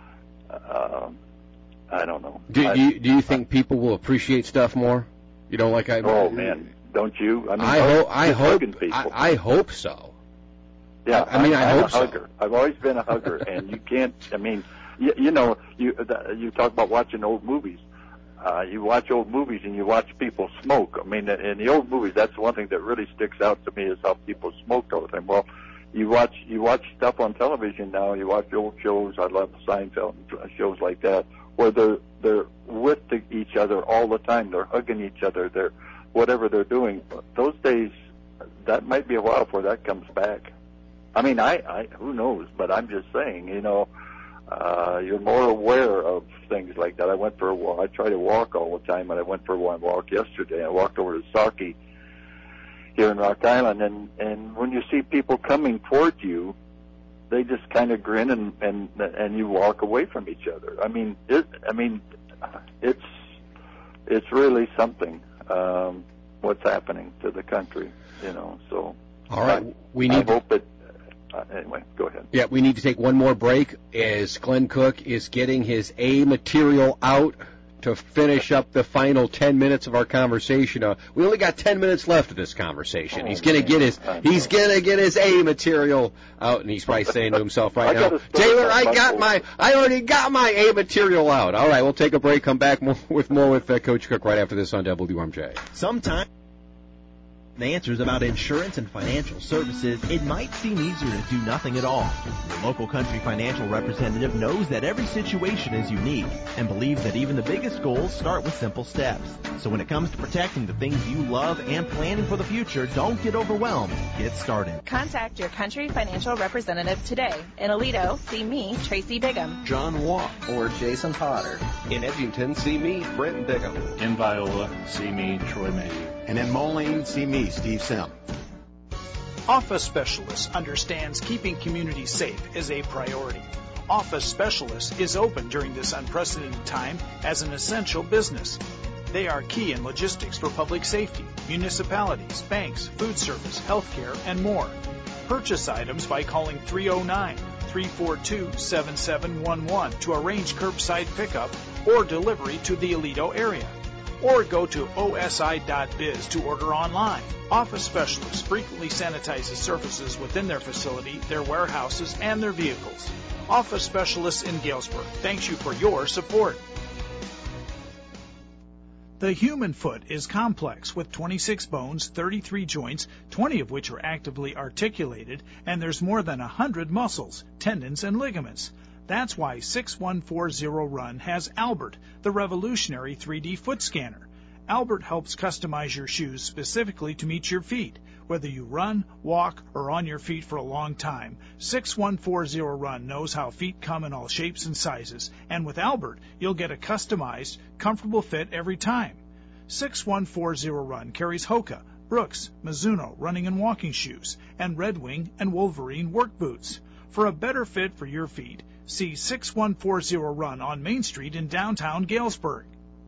uh, I don't know. Do I, you do you think people will appreciate stuff more? You know, like I. Oh man, don't you? I mean, I hope. I hope. I, I hope so. Yeah, I mean, I I'm hope a so. hugger. I've always been a hugger, and you can't. I mean, you, you know, you the, you talk about watching old movies. Uh, you watch old movies and you watch people smoke. I mean, in the old movies, that's one thing that really sticks out to me is how people smoked all the time. Well, you watch you watch stuff on television now. You watch old shows. I love Seinfeld and shows like that, where they're they're with the, each other all the time. They're hugging each other. They're whatever they're doing. Those days, that might be a while before that comes back. I mean, I, I who knows? But I'm just saying, you know, uh, you're more aware of things like that. I went for a walk. I try to walk all the time, and I went for one walk yesterday. I walked over to Saki here in Rock Island, and and when you see people coming toward you, they just kind of grin and and and you walk away from each other. I mean, it. I mean, it's it's really something. Um, what's happening to the country, you know? So, all right, I, we need. I hope it. Uh, anyway, go ahead. Yeah, we need to take one more break as Glenn Cook is getting his A material out to finish up the final ten minutes of our conversation. Uh, we only got ten minutes left of this conversation. Oh, he's gonna man. get his he's gonna get his A material out, and he's probably saying to himself right now, Taylor, I got my I already got my A material out. All right, we'll take a break. Come back more, with more with uh, Coach Cook right after this on W M J. Sometimes the answers about insurance and financial services, it might seem easier to do nothing at all. Your local country financial representative knows that every situation is unique and believes that even the biggest goals start with simple steps. So when it comes to protecting the things you love and planning for the future, don't get overwhelmed. Get started. Contact your country financial representative today. In Aledo, see me, Tracy Bigham. John Watt. Or Jason Potter. In Edgington, see me, Brent Bigham. In Viola, see me, Troy Mayhew. And in Moline, see me, Steve Sim. Office Specialists understands keeping communities safe is a priority. Office Specialists is open during this unprecedented time as an essential business. They are key in logistics for public safety, municipalities, banks, food service, healthcare, and more. Purchase items by calling three oh nine, three four two, seven seven one one to arrange curbside pickup or delivery to the Aledo area. Or go to O S I dot biz to order online. Office Specialists frequently sanitizes surfaces within their facility, their warehouses, and their vehicles. Office Specialists in Galesburg thanks you for your support. The human foot is complex with twenty-six bones, thirty-three joints, twenty of which are actively articulated, and there's more than one hundred muscles, tendons, and ligaments. That's why six one four zero run has Albert, the revolutionary three D foot scanner. Albert helps customize your shoes specifically to meet your feet. Whether you run, walk, or on your feet for a long time, six one four zero run knows how feet come in all shapes and sizes. And with Albert, you'll get a customized, comfortable fit every time. six one four zero run carries Hoka, Brooks, Mizuno running and walking shoes, and Red Wing and Wolverine work boots. For a better fit for your feet, see six one four zero run on Main Street in downtown Galesburg.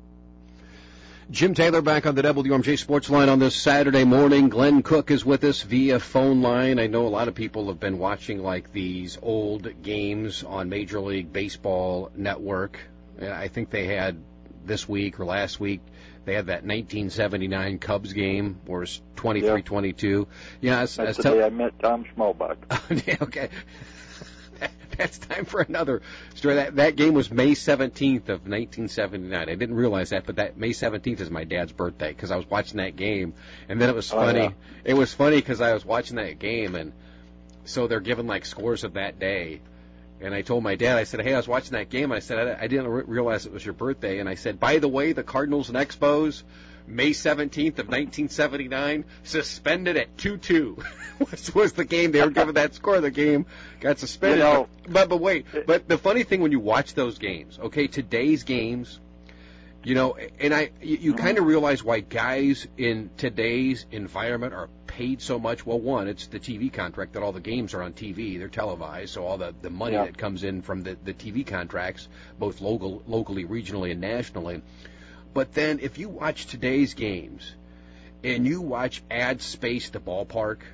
Jim Taylor back on the W M J Sports Line on this Saturday morning. Glenn Cook is with us via phone line. I know a lot of people have been watching like these old games on Major League Baseball Network. I think they had this week or last week, they had that nineteen seventy-nine Cubs game where it's twenty-three twenty-two. Yeah, as, That's as the tell- day I met Tom Schmalbach. Okay. That's time for another story. That that game was May seventeenth of nineteen seventy-nine. I didn't realize that, but that May seventeenth is my dad's birthday because I was watching that game, and then it was funny. Oh, yeah. It was funny because I was watching that game, and so they're giving like scores of that day. And I told my dad, I said, hey, I was watching that game, and I said, I, I didn't re- realize it was your birthday. And I said, by the way, the Cardinals and Expos, May seventeenth of nineteen seventy-nine, suspended at two two. was, was the game. They were given that score. The game got suspended. You know, but, but wait, but the funny thing when you watch those games, okay, today's games, you know, and I, you, you kind of realize why guys in today's environment are paid so much. Well, one, it's the T V contract that all the games are on T V. They're televised, so all the, the money yeah. that comes in from the, the T V contracts, both local, locally, regionally, and nationally. But then if you watch today's games and you watch ad space the ballpark,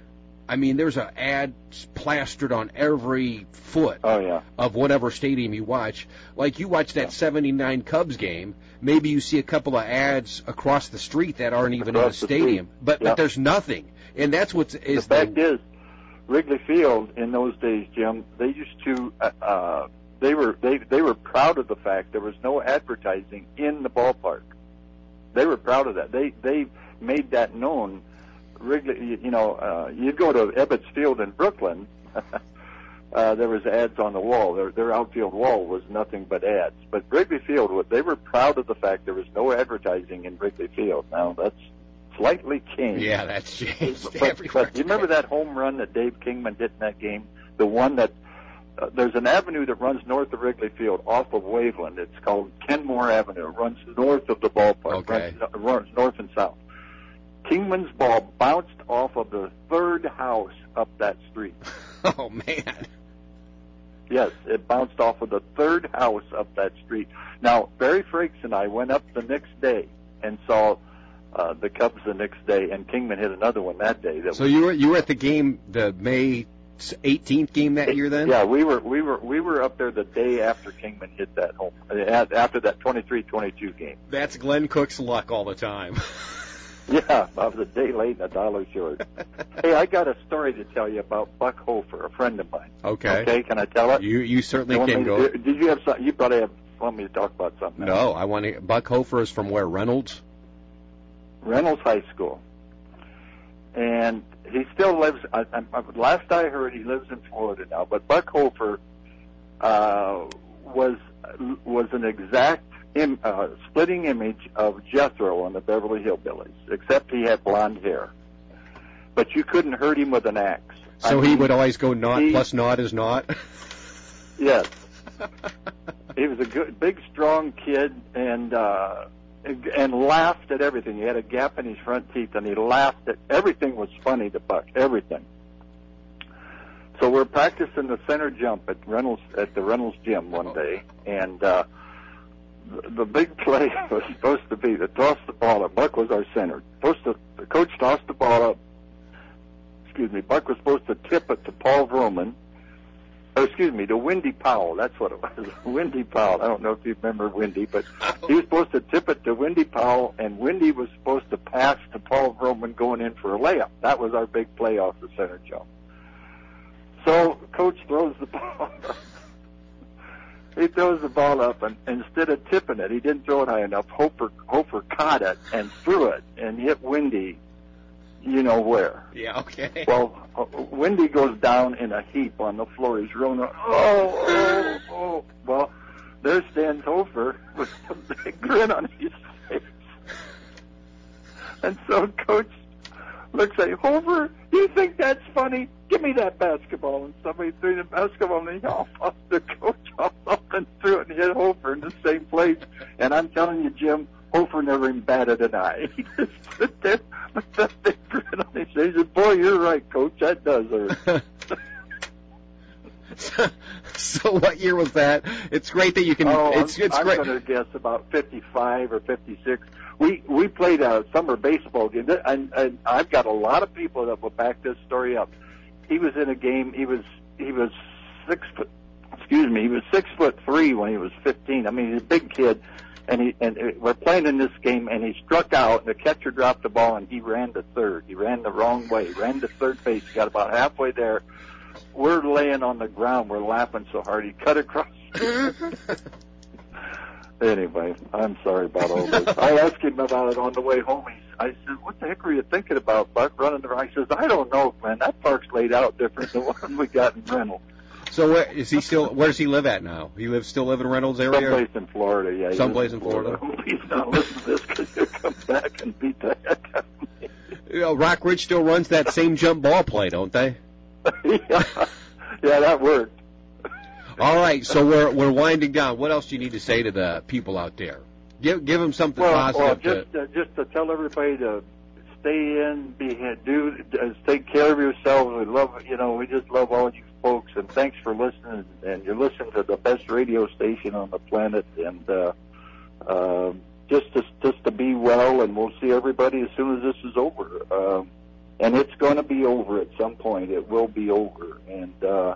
I mean, there's an ad plastered on every foot oh, yeah. of whatever stadium you watch. Like you watch that seventy-nine Cubs game, maybe you see a couple of ads across the street that aren't even across in the stadium, the but yeah. but there's nothing, and that's what's is the fact the, is, Wrigley Field in those days, Jim, they used to uh, they were they they were proud of the fact there was no advertising in the ballpark. They were proud of that. They they made that known. Wrigley, you know, uh, you'd go to Ebbets Field in Brooklyn. uh, there was ads on the wall. Their, their outfield wall was nothing but ads. But Wrigley Field, they were proud of the fact there was no advertising in Wrigley Field. Now that's slightly changed. Yeah, that's changed. But, but you remember that home run that Dave Kingman did in that game? The one that uh, there's an avenue that runs north of Wrigley Field off of Waveland. It's called Kenmore Avenue. It runs north of the ballpark. Okay. Runs, runs north and south. Kingman's ball bounced off of the third house up that street. Oh, man. Yes, it bounced off of the third house up that street. Now, Barry Frakes and I went up the next day and saw uh, the Cubs the next day, and Kingman hit another one that day. That so was, you were you were at the game, the May eighteenth game that year then? Yeah, we were we were we were up there the day after Kingman hit that home, after that twenty-three twenty-two game. That's Glenn Cook's luck all the time. Yeah, I was a day late and a dollar short. Hey, I got a story to tell you about Buck Hofer, a friend of mine. Okay. Okay, can I tell it? You you certainly you can go. To, did you have something? You probably have, want me to talk about something No, else. I want to. Buck Hofer is from where? Reynolds? Reynolds High School. And he still lives, I, I, last I heard, he lives in Florida now. But Buck Hofer uh, was was an exact Im, uh, splitting image of Jethro on the Beverly Hillbillies, except he had blonde hair. But you couldn't hurt him with an axe. So I he mean, would always go naught he, plus naught is naught? Yes. He was a good, big, strong kid, and uh, and laughed at everything. He had a gap in his front teeth, and he laughed at everything. Was funny to Buck, everything. So we're practicing the center jump at Reynolds at the Reynolds gym one day, and uh, the, the big play was supposed to be to toss the ball up. Buck was our center. Supposed to, the coach tossed the ball up. Excuse me. Buck was supposed to tip it to Paul Vroman. Or excuse me, to Wendy Powell. That's what it was. Wendy Powell. I don't know if you remember Wendy, but he was supposed to tip it to Wendy Powell, and Wendy was supposed to pass to Paul Vroman going in for a layup. That was our big play off the center jump. So coach throws the ball up. He throws the ball up, and, and instead of tipping it, he didn't throw it high enough. Hofer, Hofer caught it and threw it and hit Wendy, you know where. Yeah, okay. Well, uh, Wendy goes down in a heap on the floor. He's rolling around. Oh, oh, oh. Well, there stands Hofer with a big grin on his face. And so Coach looks at him, Hofer, you think that's funny? Give me that basketball. And somebody threw the basketball, and he off the coach off and threw it and hit Hofer in the same place. And I'm telling you, Jim, Hofer never even batted an eye. He just stood there with that big grin on his face. He said, boy, you're right, Coach. That does hurt. so, so what year was that? It's great that you can. Oh, it's I'm, it's I'm great. going to guess about fifty-five or fifty-six. We we played a summer baseball game, and, and I've got a lot of people that will back this story up. He was in a game. He was he was six foot. Excuse me. He was six foot three when he was fifteen. I mean, he's a big kid. And he and we're playing in this game, and he struck out, and the catcher dropped the ball, and he ran to third. He ran the wrong way. He ran to third base. He got about halfway there. We're laying on the ground. We're laughing so hard. He cut across. Anyway, I'm sorry about all this. I asked him about it on the way home. He, I said, what the heck were you thinking about, Buck, running around? He says, I don't know, man. That park's laid out different than the one we got in Reynolds. So where is he still? Where does he live at now? He lives still live in Reynolds area. Someplace in Florida, yeah. Someplace in Florida. Florida. Please don't listen to this because he'll come back and beat the heck out of me. You know, Rock Ridge still runs that same jump ball play, don't they? yeah. yeah, that worked. All right, so we're we're winding down. What else do you need to say to the people out there? Give give them something well, positive. Well, just to... uh, just to tell everybody to stay in, be do uh, take care of yourselves. We love you know we just love all you folks, and thanks for listening. And you're listening to the best radio station on the planet. And uh, uh, just to just to be well, and we'll see everybody as soon as this is over. Uh, and it's going to be over at some point. It will be over, and uh,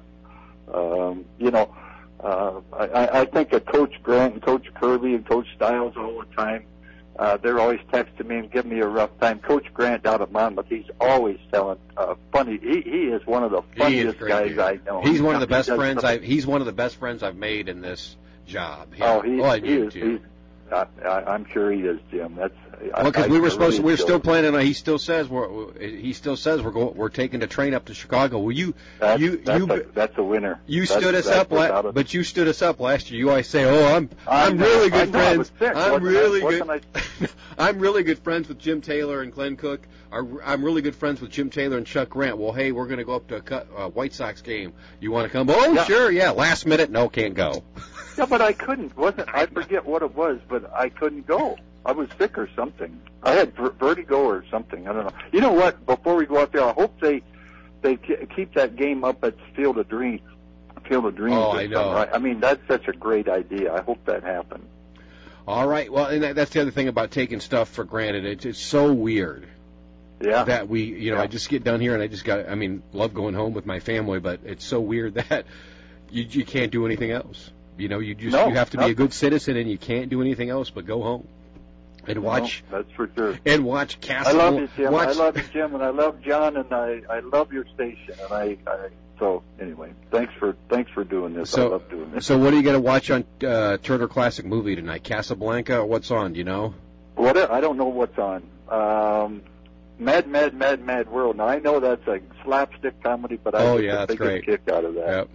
um, you know, uh, I, I think of Coach Grant and Coach Kirby and Coach Stiles all the time. Uh, they're always texting me and giving me a rough time. Coach Grant out of Monmouth, he's always telling uh, funny. He he is one of the funniest guys dude. I know. He's one of the he best friends. something. I he's one of the best friends I've made in this job. Yeah. Oh, he, oh, I he do is. too. He's, I, I, I'm sure he is, Jim. That's well, because we were supposed to. We're still still planning on. He still says we're. He still says we're going. We're taking the train up to Chicago. Well, you, that's, you, that's you. A, that's a winner. You that's, stood us up, la- but you stood us up last year. You always say, "Oh, I'm, I'm, I'm really good I friends. Sick, I'm really I, good. I... I'm really good friends with Jim Taylor and Glenn Cook. I'm really good friends with Jim Taylor and Chuck Grant. Well, hey, we're going to go up to a cut, uh, White Sox game. You want to come? Oh, yeah. sure, yeah. Last minute, no, can't go. Yeah, but I couldn't. Wasn't I forget what it was, but I couldn't go. I was sick or something. I had ver- vertigo or something. I don't know. You know what? Before we go out there, I hope they they keep that game up at Field of Dreams. Field of Dreams. Oh, I know. I, I mean, that's such a great idea. I hope that happens. All right. Well, and that, that's the other thing about taking stuff for granted. It's, it's so weird. Yeah. That we, you know, yeah. I just get down here and I just got. I mean, love going home with my family, but it's so weird that you you can't do anything else. You know, you just no, you have to no. be a good citizen, and you can't do anything else but go home and watch. No, that's for sure. And watch Castle. I love you, Jim. Watch, I love you, Jim, and I love John, and I I love your station, and I. I so anyway, thanks for thanks for doing this. So, I love doing this. So what are you going to watch on uh, Turner Classic Movie tonight? Casablanca, or what's on? Do you know? What I don't know what's on. Um, Mad, Mad, Mad, Mad World. Now I know that's a slapstick comedy, but I oh, get yeah, the that's biggest great. kick out of that. Yep.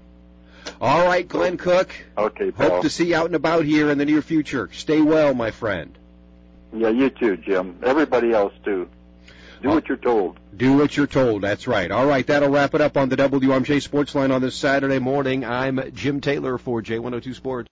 All right, Glenn Cook. Okay, pal. Hope to see you out and about here in the near future. Stay well, my friend. Yeah, you too, Jim. Everybody else too. Do oh. what you're told. Do what you're told. That's right. All right, that'll wrap it up on the W R M J Sports Line on this Saturday morning. I'm Jim Taylor for J one oh two Sports.